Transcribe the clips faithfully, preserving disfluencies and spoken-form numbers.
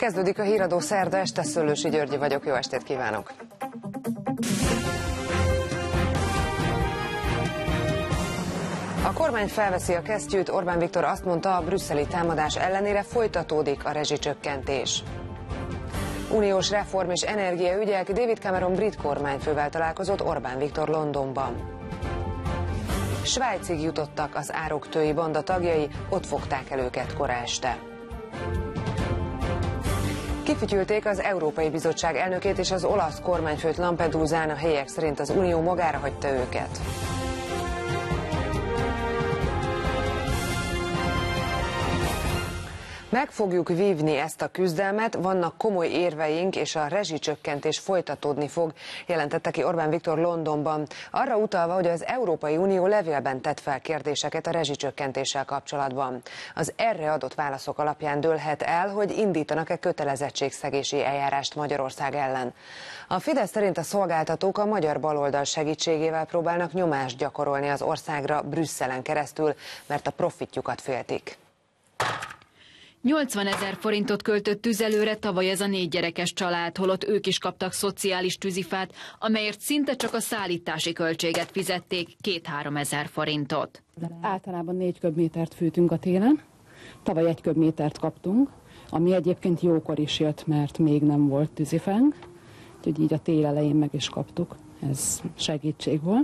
Kezdődik a Híradó szerda este, Szőlősi Györgyi vagyok, jó estét kívánok! A kormány felveszi a kesztyűt, Orbán Viktor azt mondta, a brüsszeli támadás ellenére folytatódik a rezsicsökkentés. Uniós reform és energiaügyek, David Cameron brit kormányfővel találkozott Orbán Viktor Londonban. Svájcig jutottak az ároktői banda tagjai, ott fogták el őket kora este. Kifütyülték az Európai Bizottság elnökét és az olasz kormányfőt Lampedusán, a helyiek szerint az Unió magára hagyta őket. Meg fogjuk vívni ezt a küzdelmet, vannak komoly érveink, és a rezsicsökkentés folytatódni fog, jelentette ki Orbán Viktor Londonban. Arra utalva, hogy az Európai Unió levélben tett fel kérdéseket a rezsicsökkentéssel kapcsolatban. Az erre adott válaszok alapján dőlhet el, hogy indítanak-e kötelezettségszegési eljárást Magyarország ellen. A Fidesz szerint a szolgáltatók a magyar baloldal segítségével próbálnak nyomást gyakorolni az országra Brüsszelen keresztül, mert a profitjukat féltik. nyolcvanezer forintot költött tüzelőre tavaly ez a négy gyerekes család, holott ők is kaptak szociális tűzifát, amelyért szinte csak a szállítási költséget fizették, két-három ezer forintot. Általában négy köbmétert fűtünk a télen, tavaly egy köbmétert kaptunk, ami egyébként jókor is jött, mert még nem volt tűzifánk, úgyhogy így a tél elején meg is kaptuk, ez segítség volt,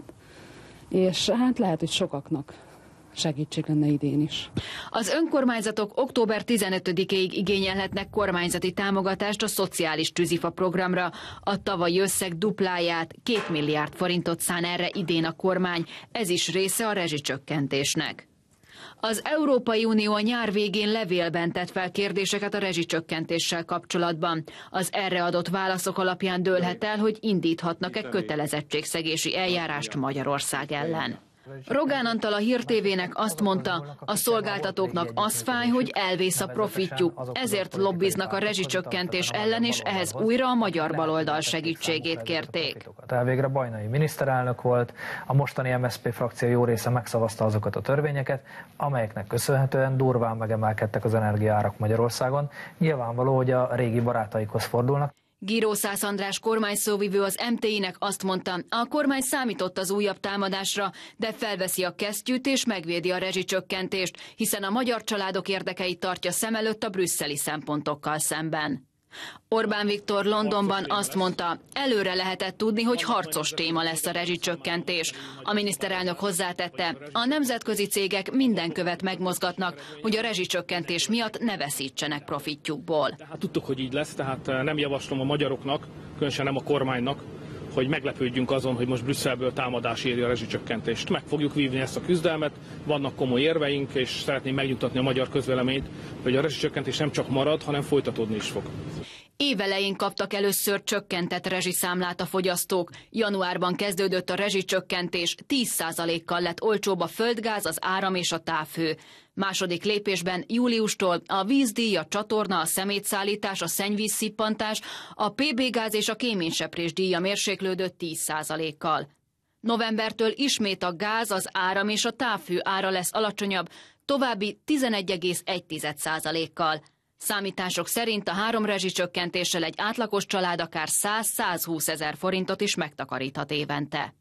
és hát lehet, hogy sokaknak segítség lenne idén is. Az önkormányzatok október tizenötödikéig igényelhetnek kormányzati támogatást a szociális tűzifa programra. A tavalyi összeg dupláját, két milliárd forintot szán erre idén a kormány, ez is része a rezsicsökkentésnek. Az Európai Unió a nyár végén levélben tett fel kérdéseket a rezsicsökkentéssel kapcsolatban. Az erre adott válaszok alapján dőlhet el, hogy indíthatnak-e kötelezettségszegési eljárást Magyarország ellen. Rogán Antal a Hír té vének azt mondta, a szolgáltatóknak az fáj, hogy elvész a profitjuk, ezért lobbiznak a rezsicsökkentés ellen, és ehhez újra a magyar baloldal segítségét kérték. Elvégre Bajnai miniszterelnök volt, a mostani em es zé pé frakció jó része megszavazta azokat a törvényeket, amelyeknek köszönhetően durván megemelkedtek az energiaárak Magyarországon. Nyilvánvaló, hogy a régi barátaikhoz fordulnak. Gíró Szász András kormányszóvivő az em té i-nek azt mondta, a kormány számított az újabb támadásra, de felveszi a kesztyűt és megvédi a rezsicsökkentést, hiszen a magyar családok érdekeit tartja szem előtt a brüsszeli szempontokkal szemben. Orbán Viktor Londonban azt mondta, előre lehetett tudni, hogy harcos téma lesz a rezsicsökkentés. A miniszterelnök hozzátette, a nemzetközi cégek minden követ megmozgatnak, hogy a rezsicsökkentés miatt ne veszítsenek profitjukból. Tehát tudtuk, hogy így lesz, tehát nem javaslom a magyaroknak, különösen nem a kormánynak, hogy meglepődjünk azon, hogy most Brüsszelből támadás éri a rezsicsökkentést. Meg fogjuk vívni ezt a küzdelmet, vannak komoly érveink, és szeretném megnyugtatni a magyar közvéleményt, hogy a rezsicsökkentés nem csak marad, hanem folytatódni is fog. Évelején kaptak először csökkentett rezsiszámlát a fogyasztók. Januárban kezdődött a rezsicsökkentés, tíz százalékkal lett olcsóbb a földgáz, az áram és a távhő. Második lépésben júliustól a vízdíj, a csatorna, a szemétszállítás, a szennyvízszippantás, a pé bé-gáz és a kéményseprés díja mérséklődött tíz százalékkal. Novembertől ismét a gáz, az áram és a távhő ára lesz alacsonyabb, további tizenegy egész egy százalékkal. Számítások szerint a három rezsicsökkentéssel egy átlagos család akár száz-százhúsz ezer forintot is megtakaríthat évente.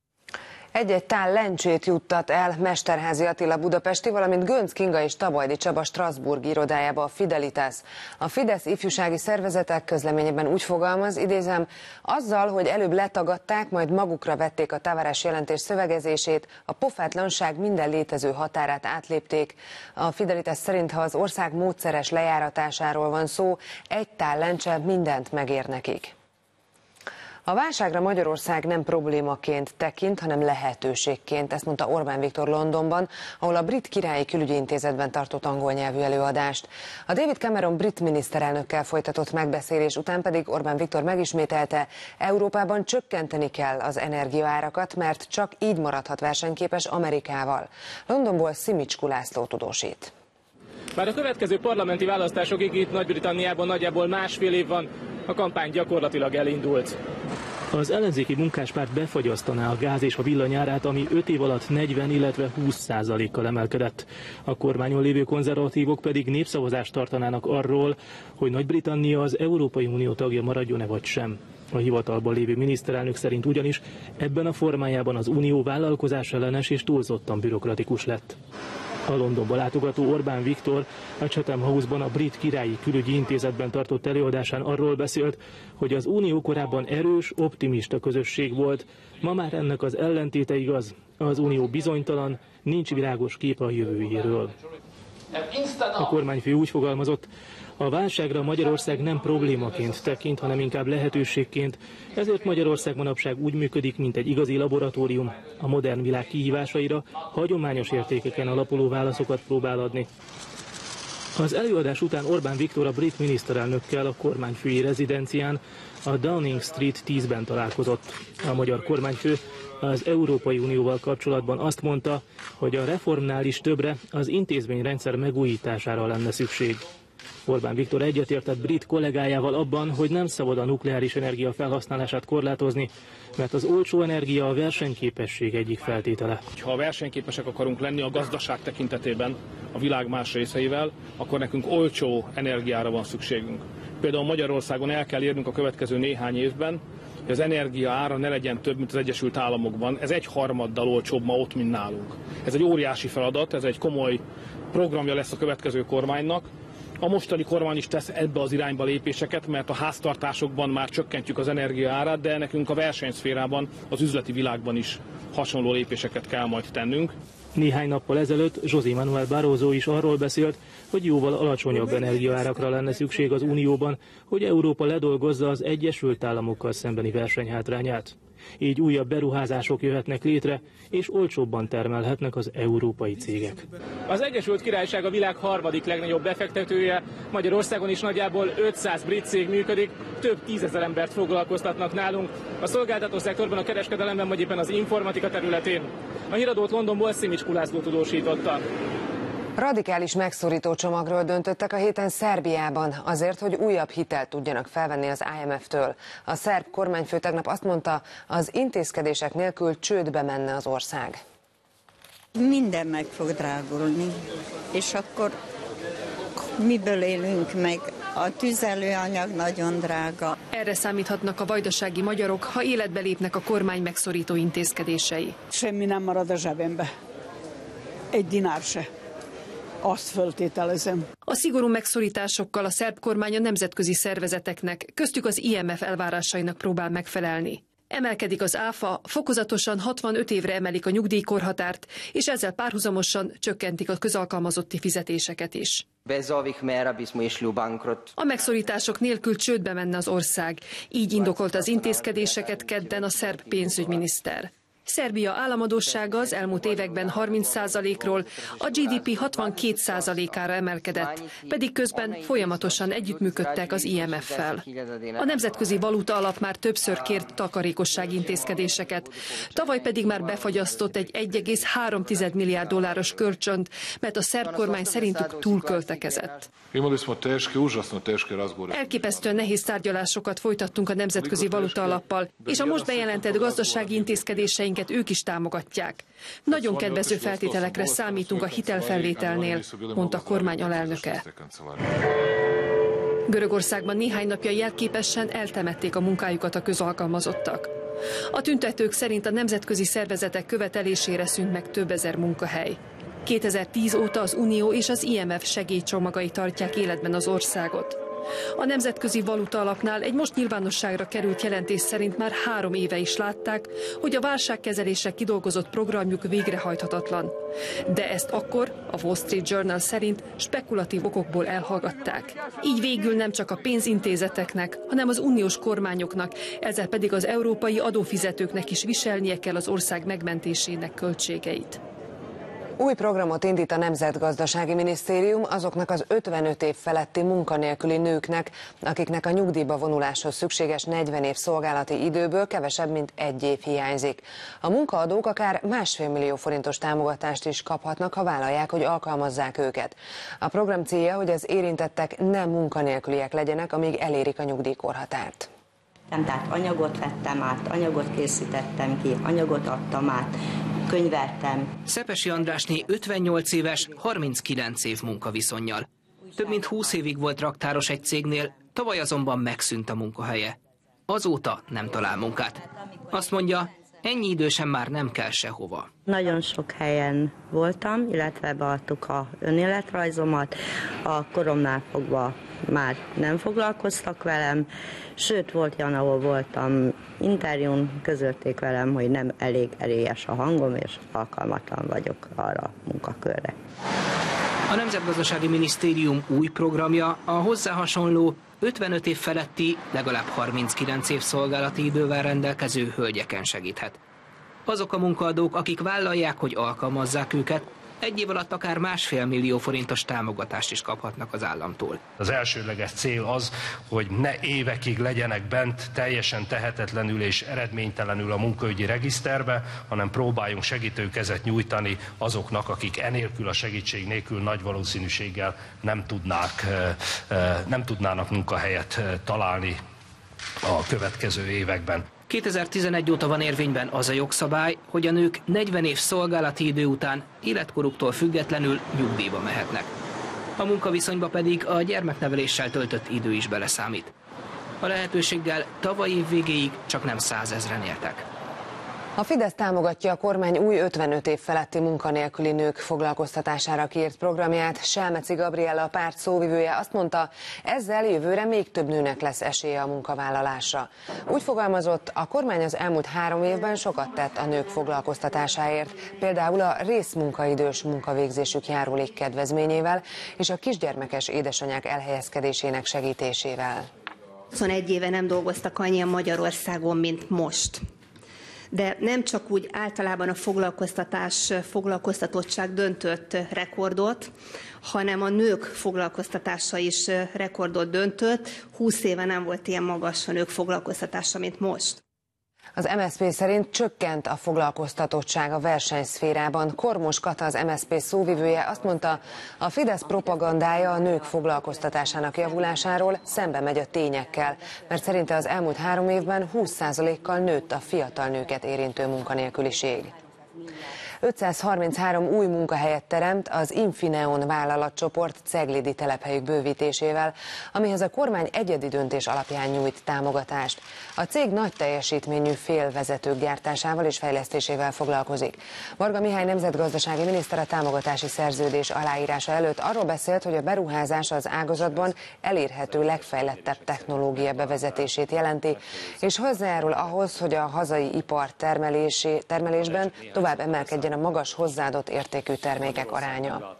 Egy-egy tál lencsét juttat el Mesterházy Attila budapesti, valamint Gönc Kinga és Tabajdi Csaba Strasbourg irodájába a Fidelitas. A Fidesz ifjúsági szervezetek közleményében úgy fogalmaz, idézem, azzal, hogy előbb letagadták, majd magukra vették a Tavares jelentés szövegezését, a pofátlanság minden létező határát átlépték. A Fidelitas szerint, ha az ország módszeres lejáratásáról van szó, egy tál lencse mindent megér nekik. A válságra Magyarország nem problémaként tekint, hanem lehetőségként, ezt mondta Orbán Viktor Londonban, ahol a Brit Királyi Külügyi Intézetben tartott angol nyelvű előadást. A David Cameron brit miniszterelnökkel folytatott megbeszélés után pedig Orbán Viktor megismételte, Európában csökkenteni kell az energiaárakat, mert csak így maradhat versenyképes Amerikával. Londonból Szimicskú László tudósít. Már a következő parlamenti választásokig itt Nagy-Britanniában nagyjából másfél év van, a kampány gyakorlatilag elindult. Az ellenzéki munkáspárt befagyasztaná a gáz és a villanyárát, ami öt év alatt negyven, illetve húsz százalékkal emelkedett. A kormányon lévő konzervatívok pedig népszavazást tartanának arról, hogy Nagy-Britannia az Európai Unió tagja maradjon-e vagy sem. A hivatalban lévő miniszterelnök szerint ugyanis ebben a formájában az unió vállalkozás ellenes és túlzottan bürokratikus lett. A Londonba látogató Orbán Viktor a Chatham House-ban a Brit Királyi Külügyi Intézetben tartott előadásán arról beszélt, hogy az unió korábban erős, optimista közösség volt, ma már ennek az ellentéte igaz, az unió bizonytalan, nincs világos képe a jövőjéről. A kormányfő úgy fogalmazott, a válságra Magyarország nem problémaként tekint, hanem inkább lehetőségként, ezért Magyarország manapság úgy működik, mint egy igazi laboratórium. A modern világ kihívásaira hagyományos értékeken alapuló válaszokat próbál adni. Az előadás után Orbán Viktor a brit miniszterelnökkel a kormányfői rezidencián, a Downing Street tízben találkozott. A magyar kormányfő az Európai Unióval kapcsolatban azt mondta, hogy a reformnál is többre, az intézményrendszer megújítására lenne szükség. Orbán Viktor egyetértett brit kollégájával abban, hogy nem szabad a nukleáris energia felhasználását korlátozni, mert az olcsó energia a versenyképesség egyik feltétele. Ha versenyképesek akarunk lenni a gazdaság tekintetében a világ más részeivel, akkor nekünk olcsó energiára van szükségünk. Például Magyarországon el kell érnünk a következő néhány évben, hogy az energia ára ne legyen több, mint az Egyesült Államokban. Ez egy harmaddal olcsóbb ma ott, mint nálunk. Ez egy óriási feladat, ez egy komoly programja lesz a következő kormánynak. A mostani kormány is tesz ebbe az irányba lépéseket, mert a háztartásokban már csökkentjük az energia árát, de nekünk a versenyszférában, az üzleti világban is hasonló lépéseket kell majd tennünk. Néhány nappal ezelőtt José Manuel Barroso is arról beszélt, hogy jóval alacsonyabb energiaárakra lenne szükség az Unióban, hogy Európa ledolgozza az Egyesült Államokkal szembeni versenyhátrányát. Így újabb beruházások jöhetnek létre, és olcsóbban termelhetnek az európai cégek. Az Egyesült Királyság a világ harmadik legnagyobb befektetője, Magyarországon is nagyjából ötszáz brit cég működik, több tízezer embert foglalkoztatnak nálunk, a szolgáltató szektorban, a kereskedelemben vagy éppen az informatika területén. A híradót Londonból Szimics László tudósította. Radikális megszorító csomagról döntöttek a héten Szerbiában, azért, hogy újabb hitelt tudjanak felvenni az I M F-től. A szerb kormányfő tegnap azt mondta, az intézkedések nélkül csődbe menne az ország. Minden meg fog drágulni, és akkor miből élünk meg? A tüzelőanyag nagyon drága. Erre számíthatnak a vajdasági magyarok, ha életbe lépnek a kormány megszorító intézkedései. Semmi nem marad a zsebembe. Egy dinár se. Azt föltételezem. A szigorú megszorításokkal a szerb kormány a nemzetközi szervezeteknek, köztük az I M F elvárásainak próbál megfelelni. Emelkedik az áfa, fokozatosan hatvanöt évre emelik a nyugdíjkorhatárt, és ezzel párhuzamosan csökkentik a közalkalmazotti fizetéseket is. A megszorítások nélkül csődbe menne az ország, így indokolta az intézkedéseket kedden a szerb pénzügyminiszter. Szerbia államadóssága az elmúlt években harminc százalékról a G D P hatvankét százalékára emelkedett, pedig közben folyamatosan együttműködtek az I M F-fel. A Nemzetközi Valuta Alap már többször kért takarékossági intézkedéseket, tavaly pedig már befagyasztott egy egy egész három milliárd dolláros kölcsönt, mert a szerb kormány szerintük túlköltekezett. Elképesztően nehéz tárgyalásokat folytattunk a Nemzetközi Valuta Alappal, és a most bejelentett gazdasági intézkedéseink ők is támogatják. Nagyon kedvező feltételekre számítunk a hitelfelvételnél, mondta a kormány alelnöke. Görögországban néhány napja jelképesen eltemették a munkájukat a közalkalmazottak. A tüntetők szerint a nemzetközi szervezetek követelésére szűnt meg több ezer munkahely. kétezer-tíz óta az Unió és az I M F segélycsomagai tartják életben az országot. A Nemzetközi Valuta Alapnál egy most nyilvánosságra került jelentés szerint már három éve is látták, hogy a válságkezelésre kidolgozott programjuk végrehajthatatlan. De ezt akkor, a Wall Street Journal szerint spekulatív okokból elhallgatták. Így végül nem csak a pénzintézeteknek, hanem az uniós kormányoknak, ezzel pedig az európai adófizetőknek is viselnie kell az ország megmentésének költségeit. Új programot indít a Nemzetgazdasági Minisztérium azoknak az ötvenöt év feletti munkanélküli nőknek, akiknek a nyugdíjba vonuláshoz szükséges negyven év szolgálati időből kevesebb, mint egy év hiányzik. A munkaadók akár másfél millió forintos támogatást is kaphatnak, ha vállalják, hogy alkalmazzák őket. A program célja, hogy az érintettek nem munkanélküliek legyenek, amíg elérik a nyugdíjkorhatárt. Tehát anyagot vettem át, anyagot készítettem ki, anyagot adtam át, könyveltem. Szepesi Andrásné ötvennyolc éves, harminckilenc év munkaviszonnyal. Több mint húsz évig volt raktáros egy cégnél, tavaly azonban megszűnt a munkahelye. Azóta nem talál munkát. Azt mondja, ennyi idősen már nem kell sehova. Nagyon sok helyen voltam, illetve beadtuk a önéletrajzomat. A koromnál fogva már nem foglalkoztak velem, sőt volt olyan, ahol voltam interjún, közölték velem, hogy nem elég erélyes a hangom, és alkalmatlan vagyok arra a munkakörre. A Nemzetgazdasági Minisztérium új programja a hozzá hasonló ötvenöt év feletti, legalább harminckilenc év szolgálati idővel rendelkező hölgyeken segíthet. Azok a munkaadók, akik vállalják, hogy alkalmazzák őket, egy év alatt akár másfél millió forintos támogatást is kaphatnak az államtól. Az elsődleges cél az, hogy ne évekig legyenek bent teljesen tehetetlenül és eredménytelenül a munkaügyi regiszterbe, hanem próbáljunk segítőkezet nyújtani azoknak, akik enélkül, a segítség nélkül nagy valószínűséggel nem tudnák, nem tudnának munkahelyet találni a következő években. kétezer-tizenegy óta van érvényben az a jogszabály, hogy a nők negyven év szolgálati idő után életkoruktól függetlenül nyugdíjba mehetnek. A munkaviszonyba pedig a gyermekneveléssel töltött idő is beleszámít. A lehetőséggel tavaly év végéig csak nem százezren éltek. A Fidesz támogatja a kormány új ötvenöt év feletti munkanélküli nők foglalkoztatására kiírt programját. Selmeci Gabriella, a párt szóvivője azt mondta, ezzel jövőre még több nőnek lesz esélye a munkavállalásra. Úgy fogalmazott, a kormány az elmúlt három évben sokat tett a nők foglalkoztatásáért, például a részmunkaidős munkavégzésük járulék kedvezményével és a kisgyermekes édesanyák elhelyezkedésének segítésével. huszonegy éve nem dolgoztak annyian Magyarországon, mint most. De nem csak úgy általában a foglalkoztatás, foglalkoztatottság döntött rekordot, hanem a nők foglalkoztatása is rekordot döntött. húsz éve nem volt ilyen magas a nők foglalkoztatása, mint most. Az em es zé pé szerint csökkent a foglalkoztatottság a versenyszférában. Kormos Kata, az em es zé pé szóvivője azt mondta, a Fidesz propagandája a nők foglalkoztatásának javulásáról szembe megy a tényekkel, mert szerinte az elmúlt három évben húsz százalékkal nőtt a fiatal nőket érintő munkanélküliség. ötszázharminchárom új munkahelyet teremt az Infineon vállalatcsoport ceglidi telephelyük bővítésével, amihez a kormány egyedi döntés alapján nyújt támogatást. A cég nagy teljesítményű félvezetők gyártásával és fejlesztésével foglalkozik. Varga Mihály nemzetgazdasági miniszter a támogatási szerződés aláírása előtt arról beszélt, hogy a beruházás az ágazatban elérhető legfejlettebb technológia bevezetését jelenti, és hozzájárul ahhoz, hogy a hazai ipar termelésben tovább emelkedjen a magas hozzáadott értékű termékek aránya.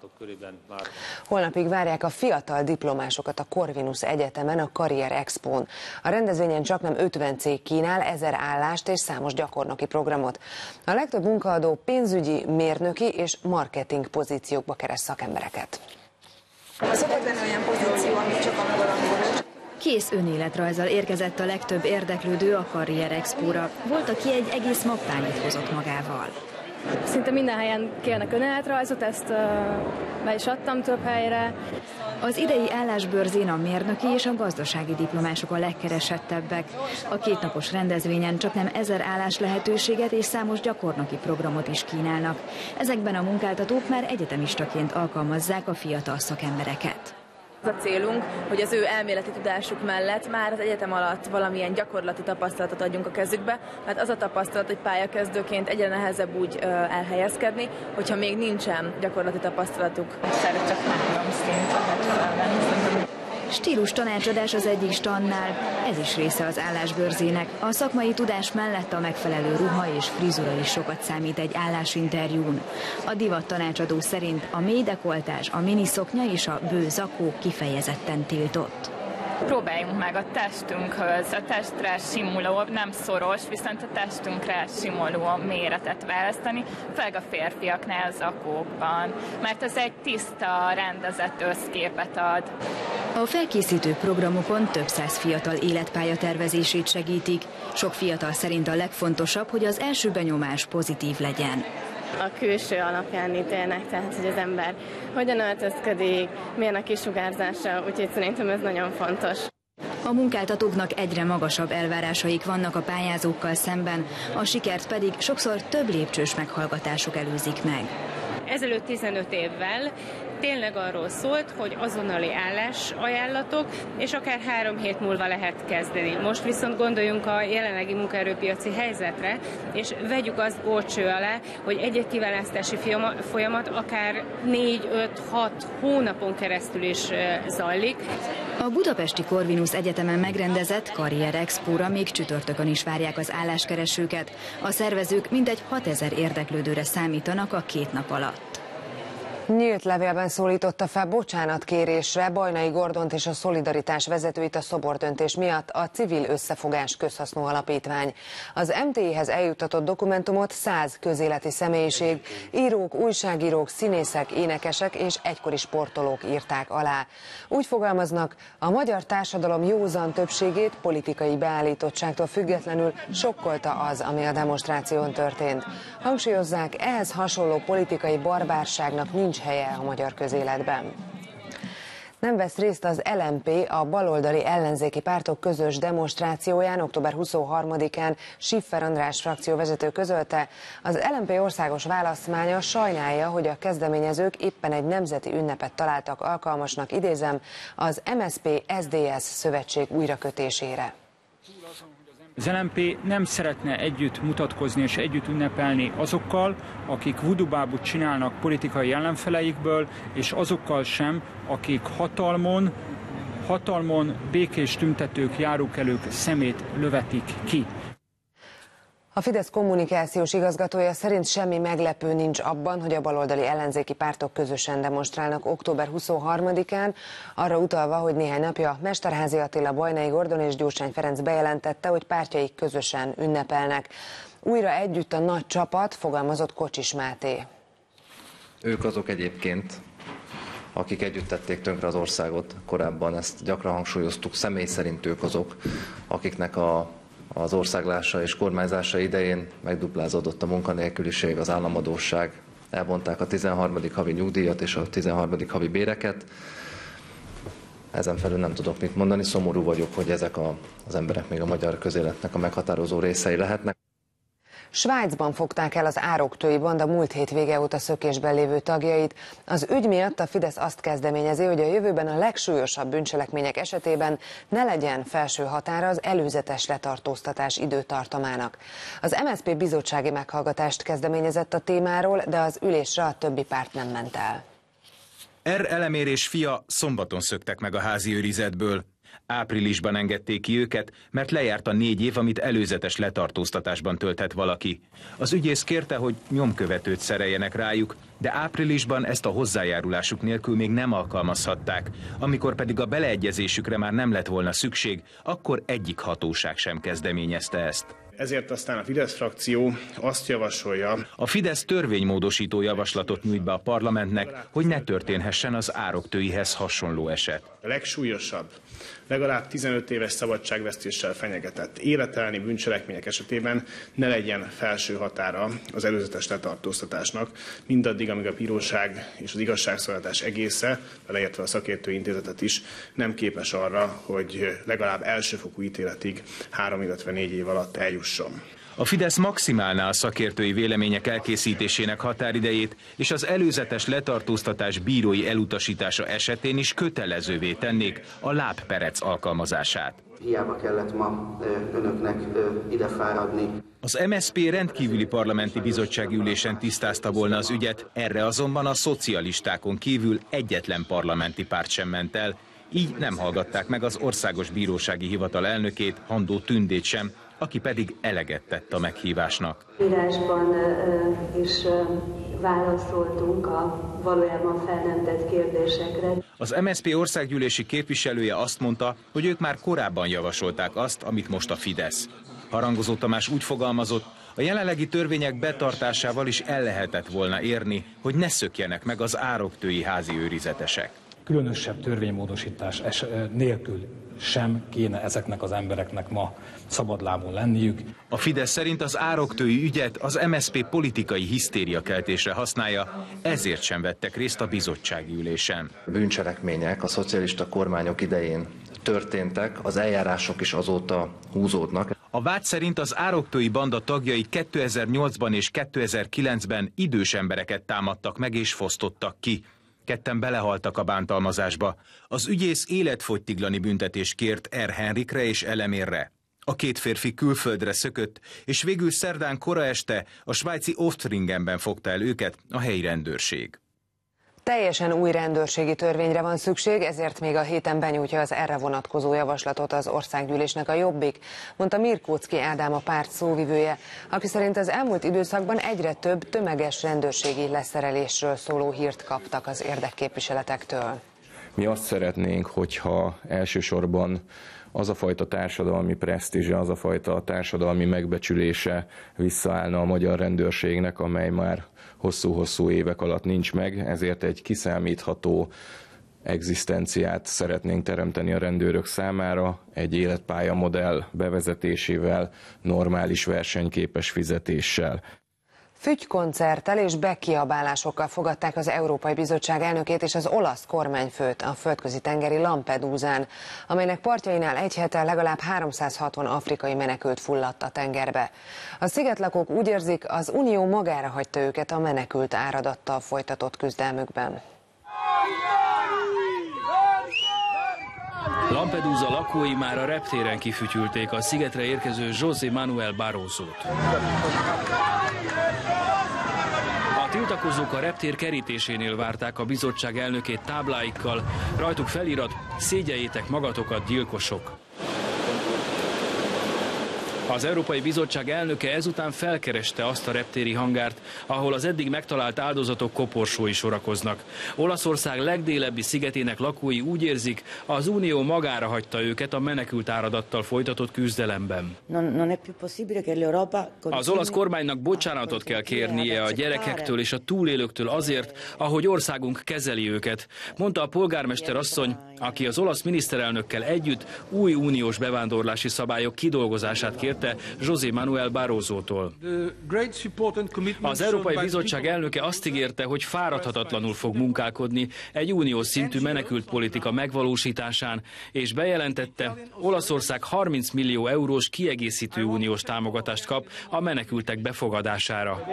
Holnapig várják a fiatal diplomásokat a Corvinus Egyetemen, a Karrier Expón. A rendezvényen csaknem ötven cég kínál ezer állást és számos gyakornoki programot. A legtöbb munkaadó pénzügyi, mérnöki és marketing pozíciókba keres szakembereket. Szokott lenni olyan pozíció, amit csak akkor, amikor... Kész önéletrajzzal érkezett a legtöbb érdeklődő a Karrier Expóra. Volt, aki egy egész naptárgyat hozott magával. Szinte minden helyen kérnek önéletrajzot, ezt uh, be is adtam több helyre. Az idei állásbörzén a mérnöki és a gazdasági diplomások a legkeresettebbek. A kétnapos rendezvényen csaknem ezer állás lehetőséget és számos gyakornoki programot is kínálnak. Ezekben a munkáltatók már egyetemistaként alkalmazzák a fiatal szakembereket. Az a célunk, hogy az ő elméleti tudásuk mellett már az egyetem alatt valamilyen gyakorlati tapasztalatot adjunk a kezükbe, mert az a tapasztalat, hogy pályakezdőként egyre nehezebb úgy ö, elhelyezkedni, hogyha még nincsen gyakorlati tapasztalatuk. Szerint csak három szint. Stílus tanácsadás az egyik stannál, ez is része az állásbörzének. A szakmai tudás mellett a megfelelő ruha és frizura is sokat számít egy állásinterjún. A divat tanácsadó szerint a mély dekoltás, a miniszoknya és a bő zakó kifejezetten tiltott. Próbáljunk meg a testünkhöz, a testre simuló, nem szoros, viszont a testünkre simuló méretet választani, főleg a férfiaknál zakókban, mert ez egy tiszta, rendezett összképet ad. A felkészítő programokon több száz fiatal életpályatervezését segítik. Sok fiatal szerint a legfontosabb, hogy az első benyomás pozitív legyen. A külső alapján ítélnek, tehát hogy az ember hogyan öltözködik, milyen a kisugárzása, úgyhogy szerintem ez nagyon fontos. A munkáltatóknak egyre magasabb elvárásaik vannak a pályázókkal szemben, a sikert pedig sokszor több lépcsős meghallgatások előzik meg. Ezelőtt tizenöt évvel tényleg arról szólt, hogy azonnali állásajánlatok, és akár három hét múlva lehet kezdeni. Most viszont gondoljunk a jelenlegi munkaerőpiaci helyzetre, és vegyük azt górcső alá, hogy egy-egy kiválasztási folyamat akár négy, öt, hat hónapon keresztül is zajlik. A Budapesti Corvinus Egyetemen megrendezett Karrier Expóra még csütörtökön is várják az álláskeresőket. A szervezők mintegy hatezer érdeklődőre számítanak a két nap alatt. Nyílt levélben szólította fel bocsánatkérésre Bajnai Gordont és a Szolidaritás vezetőit a szobordöntés miatt a Civil Összefogás Közhasznú Alapítvány. Az em té i-hez eljuttatott dokumentumot száz közéleti személyiség, írók, újságírók, színészek, énekesek és egykori sportolók írták alá. Úgy fogalmaznak, a magyar társadalom józan többségét politikai beállítottságtól függetlenül sokkolta az, ami a demonstráción történt. Hangsúlyozzák, ehhez hasonló politikai barbárságnak nincs helye a magyar közéletben. Nem vesz részt az el em pé a baloldali ellenzéki pártok közös demonstrációján. Október huszonharmadikán Schiffer András frakcióvezető közölte, az el em pé országos választmánya sajnálja, hogy a kezdeményezők éppen egy nemzeti ünnepet találtak alkalmasnak, idézem, az em es zé pé es zé dé es szövetség újrakötésére. Az el em pé nem szeretne együtt mutatkozni és együtt ünnepelni azokkal, akik vudubábut csinálnak politikai ellenfeleikből, és azokkal sem, akik hatalmon, hatalmon békés tüntetők, járókelők szemét lövetik ki. A Fidesz kommunikációs igazgatója szerint semmi meglepő nincs abban, hogy a baloldali ellenzéki pártok közösen demonstrálnak október huszonharmadikán, arra utalva, hogy néhány napja Mesterházy Attila, Bajnai Gordon és Gyurcsány Ferenc bejelentette, hogy pártjaik közösen ünnepelnek. Újra együtt a nagy csapat, fogalmazott Kocsis Máté. Ők azok egyébként, akik együtt tették tönkre az országot, korábban ezt gyakran hangsúlyoztuk, személy szerint ők azok, akiknek a az országlása és kormányzása idején megduplázódott a munkanélküliség, az államadósság, elvonták a tizenharmadik havi nyugdíjat és a tizenharmadik havi béreket. Ezen felül nem tudok mit mondani, szomorú vagyok, hogy ezek a, az emberek még a magyar közéletnek a meghatározó részei lehetnek. Svájcban fogták el az ároktői banda múlt hét vége óta szökésben lévő tagjait. Az ügy miatt a Fidesz azt kezdeményezi, hogy a jövőben a legsúlyosabb bűncselekmények esetében ne legyen felső határa az előzetes letartóztatás időtartamának. Az em es zé pé bizottsági meghallgatást kezdeményezett a témáról, de az ülésre a többi párt nem ment el. R. Elemér és fia szombaton szöktek meg a házi őrizetből. Áprilisban engedték ki őket, mert lejárt a négy év, amit előzetes letartóztatásban tölthet valaki. Az ügyész kérte, hogy nyomkövetőt szereljenek rájuk, de áprilisban ezt a hozzájárulásuk nélkül még nem alkalmazhatták. Amikor pedig a beleegyezésükre már nem lett volna szükség, akkor egyik hatóság sem kezdeményezte ezt. Ezért aztán a Fidesz frakció azt javasolja. A Fidesz törvénymódosító javaslatot nyújt be a parlamentnek, hogy ne történhessen az ároktőihez hasonló eset. A legsúlyosabb, legalább tizenöt éves szabadságvesztéssel fenyegetett életelni bűncselekmények esetében ne legyen felső határa az előzetes letartóztatásnak, mindaddig, amíg a bíróság és az igazságszolgáltatás egésze, beleértve a szakértői intézetet is, nem képes arra, hogy legalább elsőfokú ítéletig három, illetve négy év alatt eljusson. A Fidesz maximálná a szakértői vélemények elkészítésének határidejét, és az előzetes letartóztatás bírói elutasítása esetén is kötelezővé tennék a lábperec alkalmazását. Hiába kellett ma önöknek ide fáradni. Az em es zé pé rendkívüli parlamenti bizottsági ülésen tisztázta volna az ügyet, erre azonban a szocialistákon kívül egyetlen parlamenti párt sem ment el, így nem hallgatták meg az Országos Bírósági Hivatal elnökét, Handó Tündét sem, aki pedig eleget tett a meghívásnak. Írásban is válaszoltunk a valójában fel nem tett kérdésekre. Az em es zé pé országgyűlési képviselője azt mondta, hogy ők már korábban javasolták azt, amit most a Fidesz. Harangozó Tamás úgy fogalmazott, a jelenlegi törvények betartásával is el lehetett volna érni, hogy ne szökjenek meg az ároktői házi őrizetesek. Különösebb törvénymódosítás nélkül sem kéne ezeknek az embereknek ma szabadlábon lenniük. A Fidesz szerint az ároktői ügyet az em es zé pé politikai hisztériakeltésre használja, ezért sem vettek részt a bizottsági ülésen. Bűncselekmények a szocialista kormányok idején történtek, az eljárások is azóta húzódnak. A vád szerint az ároktói banda tagjai kétezer-nyolcban és kétezer-kilencben idős embereket támadtak meg és fosztottak ki. Ketten belehaltak a bántalmazásba. Az ügyész életfogytiglani büntetést kért R. Henrikre és Elemérre. A két férfi külföldre szökött, és végül szerdán kora este a svájci Oftringenben fogta el őket a helyi rendőrség. Teljesen új rendőrségi törvényre van szükség, ezért még a héten benyújtja az erre vonatkozó javaslatot az országgyűlésnek a Jobbik, mondta Mirkóczky Ádám, a párt szóvivője, aki szerint az elmúlt időszakban egyre több tömeges rendőrségi leszerelésről szóló hírt kaptak az érdekképviseletektől. Mi azt szeretnénk, hogyha elsősorban az a fajta társadalmi presztízse, az a fajta társadalmi megbecsülése visszaállna a magyar rendőrségnek, amely már hosszú-hosszú évek alatt nincs meg, ezért egy kiszámítható egzisztenciát szeretnénk teremteni a rendőrök számára, egy életpályamodell bevezetésével, normális versenyképes fizetéssel. Fügykoncerttel és bekiabálásokkal fogadták az Európai Bizottság elnökét és az olasz kormányfőt a földközi-tengeri Lampedusán, amelynek partjainál egy hete legalább háromszázhatvan afrikai menekült fulladt a tengerbe. A szigetlakók úgy érzik, az Unió magára hagyta őket a menekült áradattal folytatott küzdelmükben. Lampedusa lakói már a reptéren kifütyülték a szigetre érkező José Manuel Barrosót. A tiltakozók a reptér kerítésénél várták a bizottság elnökét tábláikkal, rajtuk felirat: szégyeljétek magatokat, gyilkosok! Az Európai Bizottság elnöke ezután felkereste azt a reptéri hangárt, ahol az eddig megtalált áldozatok koporsói sorakoznak. Olaszország legdélebbi szigetének lakói úgy érzik, az Unió magára hagyta őket a menekült áradattal folytatott küzdelemben. Az olasz kormánynak bocsánatot kell kérnie a gyerekektől és a túlélőktől azért, ahogy országunk kezeli őket, mondta a polgármester asszony, aki az olasz miniszterelnökkel együtt új uniós bevándorlási szabályok kidolgozását kérte José Manuel Barrosótól. Az Európai Bizottság elnöke azt ígérte, hogy fáradhatatlanul fog munkálkodni egy uniós szintű menekült politika megvalósításán, és bejelentette, Olaszország harminc millió eurós kiegészítő uniós támogatást kap a menekültek befogadására.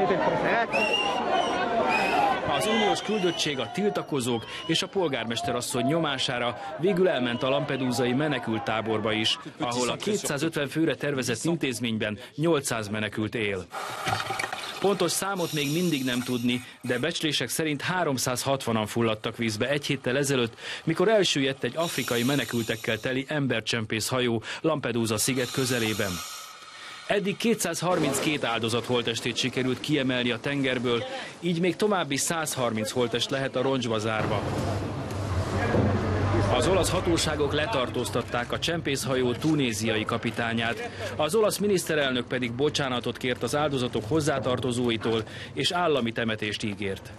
Az uniós küldöttség a tiltakozók és a polgármester asszony nyomására végül elment a lampedusai menekült táborba is, ahol a kétszázötven főre tervezett intézményben nyolcszáz menekült él. Pontos számot még mindig nem tudni, de becslések szerint háromszázhatvanan fulladtak vízbe egy héttel ezelőtt, mikor elsüllyedt egy afrikai menekültekkel teli embercsempész hajó Lampedusa sziget közelében. Eddig kétszázharminckét áldozat holttestét sikerült kiemelni a tengerből, így még további százharminc holttest lehet a roncsba zárva. Az olasz hatóságok letartóztatták a csempészhajó tunéziai kapitányát, az olasz miniszterelnök pedig bocsánatot kért az áldozatok hozzátartozóitól, és állami temetést ígért.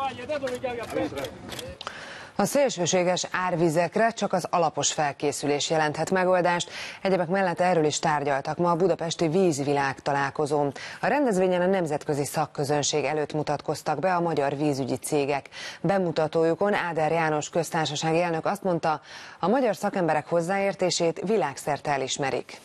A szélsőséges árvizekre csak az alapos felkészülés jelenthet megoldást. Egyebek mellett erről is tárgyaltak ma a budapesti vízvilág találkozón. A rendezvényen a nemzetközi szakközönség előtt mutatkoztak be a magyar vízügyi cégek. Bemutatójukon Áder János köztársasági elnök azt mondta, a magyar szakemberek hozzáértését világszerte elismerik.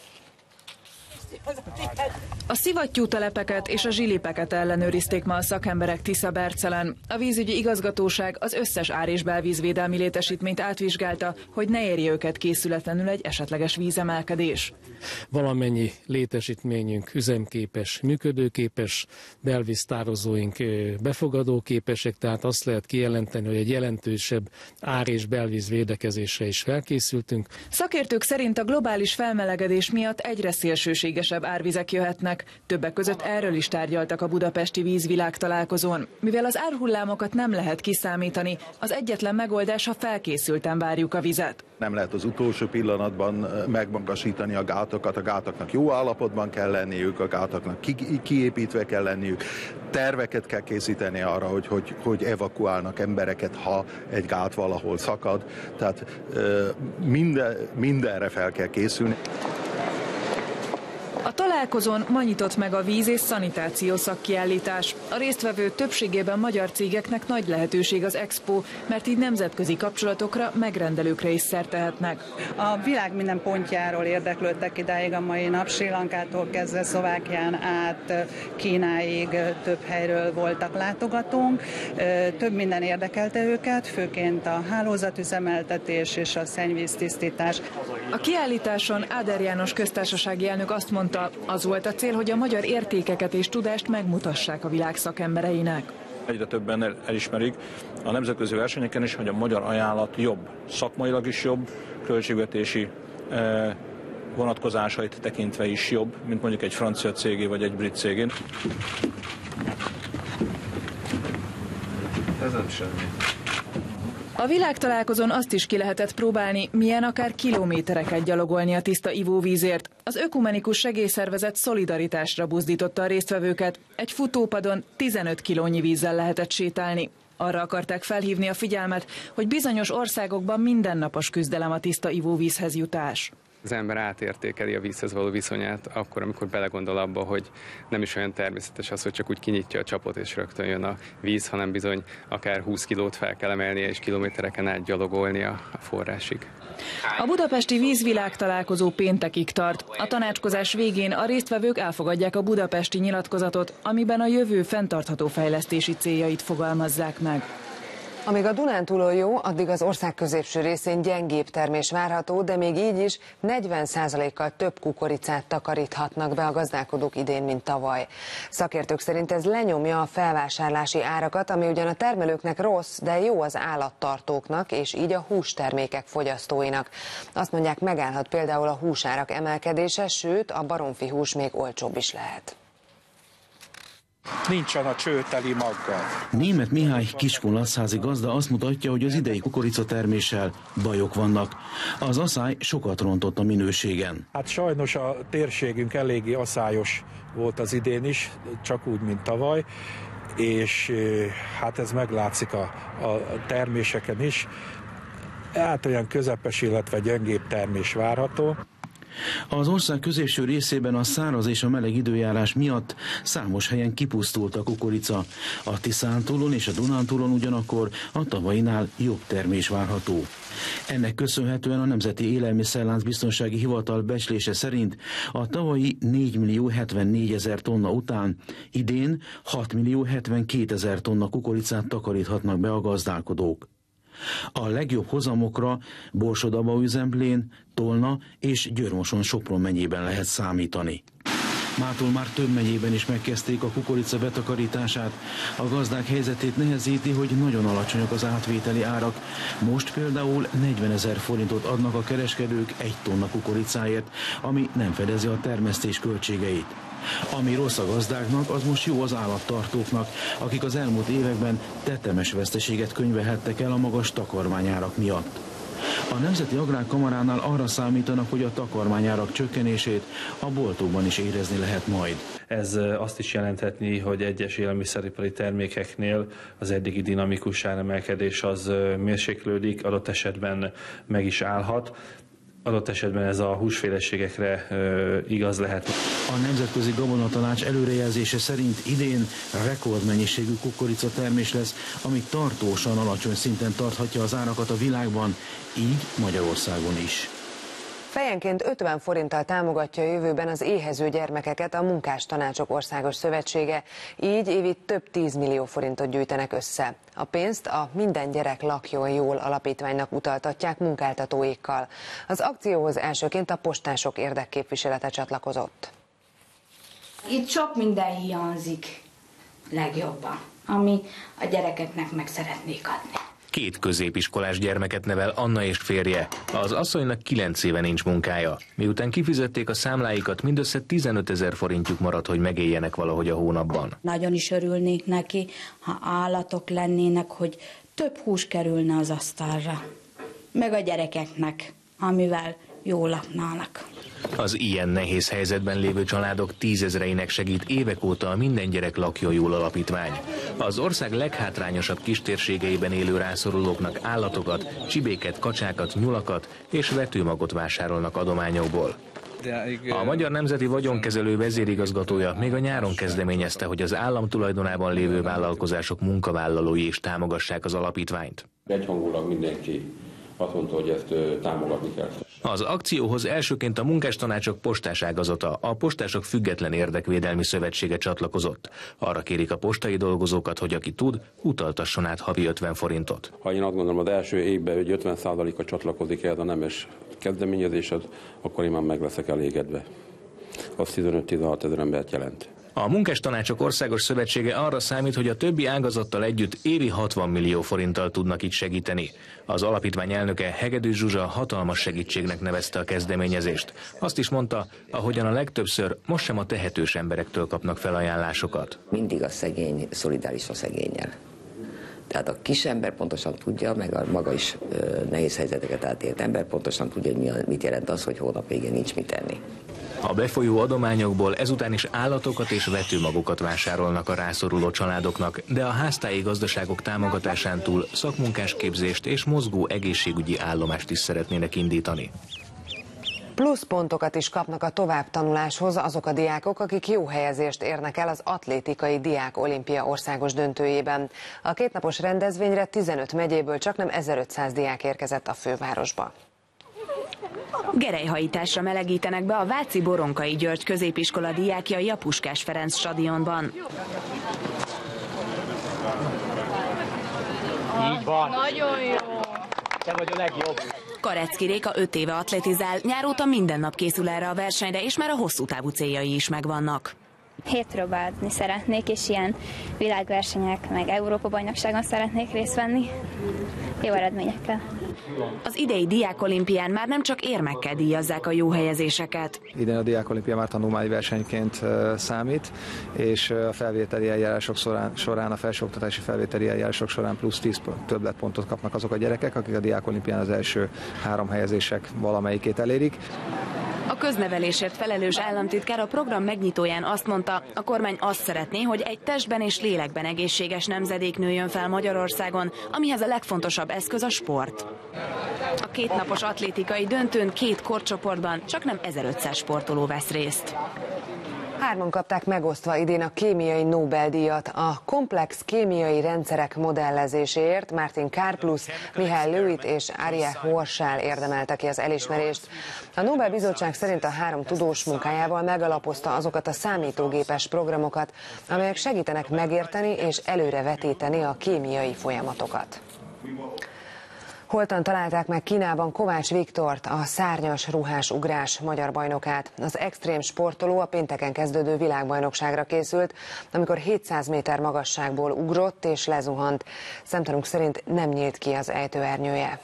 A szivattyútelepeket és a zsilipeket ellenőrizték ma a szakemberek Tiszabercelen. A vízügyi igazgatóság az összes ár- és belvízvédelmi létesítményt átvizsgálta, hogy ne érje őket készületlenül egy esetleges vízemelkedés. Valamennyi létesítményünk üzemképes, működőképes, belvíztározóink befogadóképesek, tehát azt lehet kijelenteni, hogy egy jelentősebb ár- és belvíz védekezésre is felkészültünk. Szakértők szerint a globális felmelegedés miatt egyre szélsőségesebb árvizek jöhetnek. Többek között erről is tárgyaltak a budapesti vízvilág találkozón. Mivel az árhullámokat nem lehet kiszámítani, az egyetlen megoldás, ha felkészülten várjuk a vizet. Nem lehet az utolsó pillanatban megmagasítani a gátokat, a gátoknak jó állapotban kell lenniük, a gátoknak ki, kiépítve kell lenniük, terveket kell készíteni arra, hogy, hogy, hogy evakuálnak embereket, ha egy gát valahol szakad, tehát minden, mindenre fel kell készülni. A találkozón ma nyitott meg a víz és szanitáció szakkiállítás. A résztvevő többségében magyar cégeknek nagy lehetőség az Expo, mert így nemzetközi kapcsolatokra, megrendelőkre is szert tehetnek. A világ minden pontjáról érdeklődtek idáig a mai nap, Srí Lankától kezdve Szlovákián át Kínáig több helyről voltak látogatók. Több minden érdekelte őket, főként a hálózatüzemeltetés és a szennyvíztisztítás. A kiállításon Áder János köztársasági elnök azt mondta, az volt a cél, hogy a magyar értékeket és tudást megmutassák a világ szakembereinek. Egyre többen elismerik a nemzetközi versenyeken is, hogy a magyar ajánlat jobb, szakmailag is jobb, költségvetési vonatkozásait tekintve is jobb, mint mondjuk egy francia cégé vagy egy brit cégén. Ez nem semmi. A világtalálkozón azt is ki lehetett próbálni, milyen akár kilométereket gyalogolni a tiszta ivóvízért. Az ökumenikus segélyszervezet szolidaritásra buzdította a résztvevőket. Egy futópadon tizenöt kilónyi vízzel lehetett sétálni. Arra akarták felhívni a figyelmet, hogy bizonyos országokban mindennapos küzdelem a tiszta ivóvízhez jutás. Az ember átértékeli a vízhez való viszonyát akkor, amikor belegondol abba, hogy nem is olyan természetes az, hogy csak úgy kinyitja a csapot és rögtön jön a víz, hanem bizony akár húsz kilót fel kell emelnie és kilométereken át gyalogolnia a forrásig. A budapesti vízvilágtalálkozó péntekig tart. A tanácskozás végén a résztvevők elfogadják a budapesti nyilatkozatot, amiben a jövő fenntartható fejlesztési céljait fogalmazzák meg. Amíg a Dunántúlon jó, addig az ország középső részén gyengébb termés várható, de még így is negyven százalékkal több kukoricát takaríthatnak be a gazdálkodók idén, mint tavaly. Szakértők szerint ez lenyomja a felvásárlási árakat, ami ugyan a termelőknek rossz, de jó az állattartóknak, és így a hústermékek fogyasztóinak. Azt mondják, megállhat például a húsárak emelkedése, sőt a baromfi hús még olcsóbb is lehet. Nincsen a cső teli maggal. Németh Mihály Kiskunlaszházi gazda azt mutatja, hogy az idei kukoricaterméssel bajok vannak. Az aszály sokat rontott a minőségen. Hát sajnos a térségünk eléggé aszályos volt az idén is, csak úgy, mint tavaly, és hát ez meglátszik a, a terméseken is. Hát olyan közepes, illetve gyengébb termés várható. Az ország középső részében a száraz és a meleg időjárás miatt számos helyen kipusztult a kukorica. A Tiszántúlon és a Dunántúlon ugyanakkor a tavainál jobb termés várható. Ennek köszönhetően a Nemzeti Élelmiszerlánc Biztonsági Hivatal becslése szerint a tavalyi négymillió hetvennégyezer tonna után idén hatmillió hetvenkétezer tonna kukoricát takaríthatnak be a gazdálkodók. A legjobb hozamokra Borsod-Abaúj-Zemplén, Tolna és Győr-Moson-Sopron megyében lehet számítani. Mától már több megyében is megkezdték a kukorica betakarítását. A gazdák helyzetét nehezíti, hogy nagyon alacsonyak az átvételi árak. Most például negyvenezer forintot adnak a kereskedők egy tonna kukoricáért, ami nem fedezi a termesztés költségeit. Ami rossz a gazdáknak, az most jó az állattartóknak, akik az elmúlt években tetemes veszteséget könyvelhettek el a magas takarmányárak miatt. A Nemzeti Agrárkamaránál arra számítanak, hogy a takarmányárak csökkenését a boltokban is érezni lehet majd. Ez azt is jelenthetni, hogy egyes élelmiszeripari termékeknél az eddigi dinamikus áremelkedés az mérséklődik, adott esetben meg is állhat. Adott esetben ez a húsféleségekre ö, igaz lehet. A Nemzetközi Gabonatanács előrejelzése szerint idén rekordmennyiségű kukoricatermés lesz, ami tartósan alacsony szinten tarthatja az árakat a világban, így Magyarországon is. Fejenként ötven forinttal támogatja a jövőben az éhező gyermekeket a Munkástanácsok Országos Szövetsége, így évi több tízmillió forintot gyűjtenek össze. A pénzt a Minden gyerek lakjon jól alapítványnak utaltatják munkáltatóikkal. Az akcióhoz elsőként a postások érdekképviselete csatlakozott. Itt sok minden hiányzik legjobban, ami a gyerekeknek meg szeretnék adni. Két középiskolás gyermeket nevel Anna és férje. Az asszonynak kilenc éve nincs munkája. Miután kifizették a számláikat, mindössze tizenötezer forintjuk maradt, hogy megéljenek valahogy a hónapban. Nagyon is örülnék neki, ha állatok lennének, hogy több hús kerülne az asztalra. Meg a gyerekeknek, amivel jól laknának. Az ilyen nehéz helyzetben lévő családok tízezreinek segít évek óta a Minden gyerek lakjon jól alapítvány. Az ország leghátrányosabb kistérségeiben élő rászorulóknak állatokat, csibéket, kacsákat, nyulakat és vetőmagot vásárolnak adományokból. A Magyar Nemzeti Vagyonkezelő vezérigazgatója még a nyáron kezdeményezte, hogy az állam tulajdonában lévő vállalkozások munkavállalói is támogassák az alapítványt. Egyhangulag mindenki azt mondta, hogy ezt támogatni kell. Az akcióhoz elsőként a Munkástanácsok postás ágazata, a Postások Független Érdekvédelmi Szövetsége csatlakozott. Arra kérik a postai dolgozókat, hogy aki tud, utaltasson át havi ötven forintot. Ha én azt gondolom, az első évben, hogy ötven százaléka csatlakozik ehhez a nemes kezdeményezéshez, akkor én már meg leszek elégedve. Az tizenöt-tizenhat ezer embert jelent. A Munkástanácsok Országos Szövetsége arra számít, hogy a többi ágazattal együtt évi hatvan millió forinttal tudnak itt segíteni. Az alapítvány elnöke, Hegedűs Zsuzsa hatalmas segítségnek nevezte a kezdeményezést. Azt is mondta, ahogyan a legtöbbször, most sem a tehetős emberektől kapnak felajánlásokat. Mindig a szegény szolidáris a szegénnyel. Tehát a kis ember pontosan tudja, meg a maga is ö, nehéz helyzeteket átélt ember pontosan tudja, hogy mit jelent az, hogy hónap végén nincs mit enni. A befolyó adományokból ezután is állatokat és vetőmagokat vásárolnak a rászoruló családoknak, de a háztáji gazdaságok támogatásán túl szakmunkásképzést és mozgó egészségügyi állomást is szeretnének indítani. Pluszpontokat is kapnak a továbbtanuláshoz azok a diákok, akik jó helyezést érnek el az atlétikai diák olimpia országos döntőjében. A kétnapos rendezvényre tizenöt megyéből csaknem ezerötszáz diák érkezett a fővárosba. Gerelyhajításra melegítenek be a Váci Boronkai György középiskola diákjai a Puskás Ferenc stadionban. Így van. Nagyon jó. Te vagy a legjobb. Karecki Réka öt éve atletizál, nyáróta minden nap készül erre a versenyre, és már a hosszú távú céljai is megvannak. Hétpróbálni szeretnék, és ilyen világversenyek, meg Európa-bajnokságon szeretnék részt venni. Jó eredményekkel. Az idei diákolimpián már nem csak érmekkel díjazzák a jó helyezéseket. Idén a diákolimpia már tanulmányversenyként számít, és a felvételi eljárások során, során a felsőoktatási felvételi eljárások során plusz tíz többletpontot kapnak azok a gyerekek, akik a diákolimpián az első három helyezések valamelyikét elérik. A köznevelésért felelős államtitkár a program megnyitóján azt mondta, a kormány azt szeretné, hogy egy testben és lélekben egészséges nemzedék nőjön fel Magyarországon, amihez a legfontosabb eszköz a sport. A kétnapos atlétikai döntőn két korcsoportban csaknem ezerötszáz sportoló vesz részt. Hárman kapták megosztva idén a kémiai Nobel-díjat. A komplex kémiai rendszerek modellezéséért Martin Karplus, Mihály Lőit és Arje Horsál érdemelte ki az elismerést. A Nobel-bizottság szerint a három tudós munkájával megalapozta azokat a számítógépes programokat, amelyek segítenek megérteni és előrevetíteni a kémiai folyamatokat. Holtan találták meg Kínában Kovács Viktort, a szárnyas ruhás ugrás magyar bajnokát. Az extrém sportoló a pénteken kezdődő világbajnokságra készült, amikor hétszáz méter magasságból ugrott és lezuhant. Szemtanúk szerint nem nyílt ki az ejtőernyője.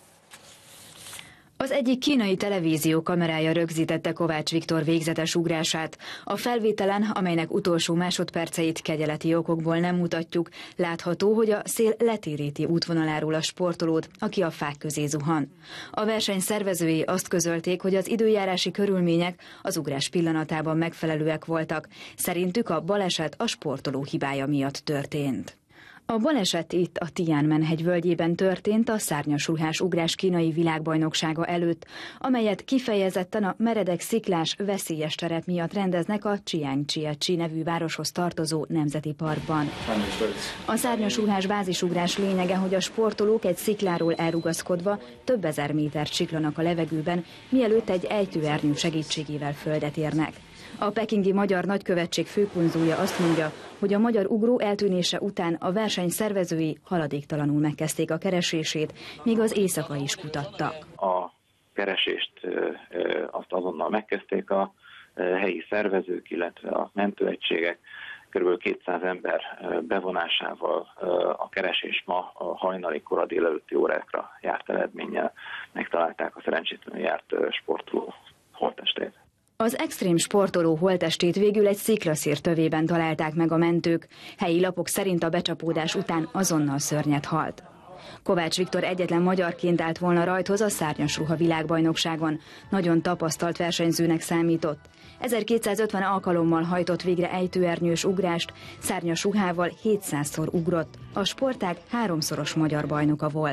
Az egyik kínai televízió kamerája rögzítette Kovács Viktor végzetes ugrását. A felvételen, amelynek utolsó másodperceit kegyeleti okokból nem mutatjuk, látható, hogy a szél letéríti útvonaláról a sportolót, aki a fák közé zuhan. A verseny szervezői azt közölték, hogy az időjárási körülmények az ugrás pillanatában megfelelőek voltak. Szerintük a baleset a sportoló hibája miatt történt. A baleset itt a Tianmen-hegy völgyében történt a szárnyas ruhás ugrás kínai világbajnoksága előtt, amelyet kifejezetten a meredek sziklás, veszélyes terep miatt rendeznek a Chiangchia-chi nevű városhoz tartozó nemzeti parkban. A szárnyas ruhás bázisugrás lényege, hogy a sportolók egy szikláról elrugaszkodva több ezer métert siklanak a levegőben, mielőtt egy ejtőernyő segítségével földet érnek. A pekingi Magyar Nagykövetség főkonzulja azt mondja, hogy a magyar ugró eltűnése után a verseny szervezői haladéktalanul megkezdték a keresését, míg az éjszaka is kutattak. A keresést azt azonnal megkezdték a helyi szervezők, illetve a mentőegységek. Körülbelül kétszáz ember bevonásával a keresés ma a hajnali kora délelőtti órákra járt eredménnyel. Megtalálták a szerencsétlenül járt sportoló holttestét. Az extrém sportoló holttestét végül egy sziklaszér tövében találták meg a mentők. Helyi lapok szerint a becsapódás után azonnal szörnyet halt. Kovács Viktor egyetlen magyarként állt volna rajthoz a szárnyas ruha világbajnokságon. Nagyon tapasztalt versenyzőnek számított. ezerkétszázötven alkalommal hajtott végre ejtőernyős ugrást, szárnyas ruhával hétszázszor ugrott. A sportág háromszoros magyar bajnoka volt.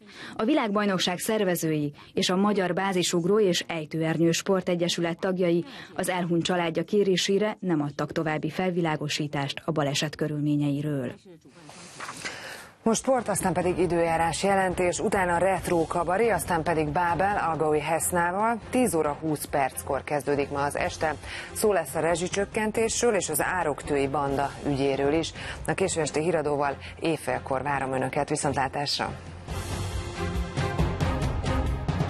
A világbajnokság szervezői és a Magyar Bázisugró és Ejtőernyő Sportegyesület tagjai az elhunyt családja kérésére nem adtak további felvilágosítást a baleset körülményeiről. Most sport, aztán pedig időjárás jelentés, utána retro kabari, aztán pedig Bábel Algaui Hesznával. tíz óra húsz perckor kezdődik ma az este. Szó lesz a rezsicsökkentésről és az ároktői banda ügyéről is. A késő esti híradóval éjfélkor várom Önöket, viszontlátásra!